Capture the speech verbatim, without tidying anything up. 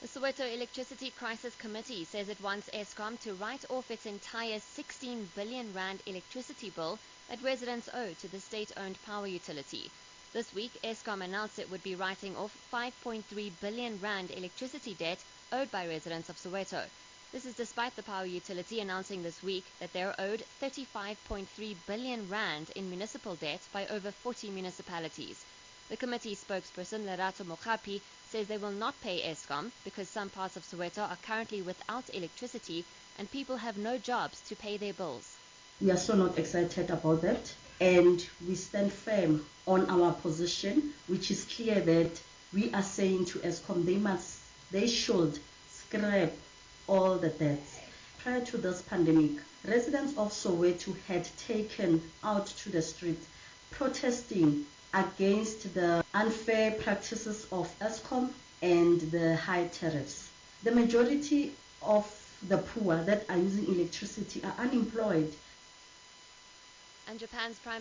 The Soweto Electricity Crisis Committee says it wants Eskom to write off its entire sixteen billion rand electricity bill that residents owe to the state-owned power utility. This week, Eskom announced it would be writing off five point three billion rand electricity debt owed by residents of Soweto. This is despite the power utility announcing this week that they are owed thirty-five point three billion rand in municipal debt by over forty municipalities. The committee spokesperson Lerato Mogapi says they will not pay Eskom because some parts of Soweto are currently without electricity and people have no jobs to pay their bills. We are so not excited about that, and we stand firm on our position, which is clear that we are saying to Eskom they must, they should scrap all the debts. Prior to this pandemic, residents of Soweto had taken out to the streets protesting against the unfair practices of Eskom and the high tariffs. The majority of the poor that are using electricity are unemployed. And Japan's Prime